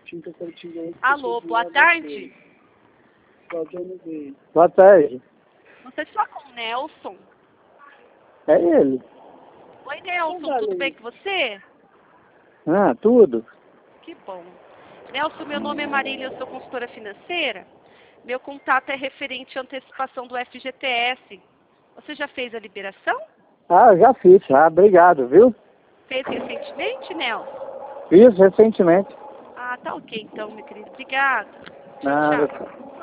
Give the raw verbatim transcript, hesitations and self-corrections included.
Alô, boa tarde. Boa tarde. Você fala com o Nelson? É ele. Oi, Nelson, tudo bem com você? Ah, tudo. Que bom. Nelson, meu nome é Marília, eu sou consultora financeira. Meu contato é referente à antecipação do F G T S. Você já fez a liberação? Ah, já fiz, já. Obrigado, viu? Fez recentemente, Nelson? Fiz recentemente. Ah, tá ok então, meu querido. Obrigada. Tchau, Nada. tchau.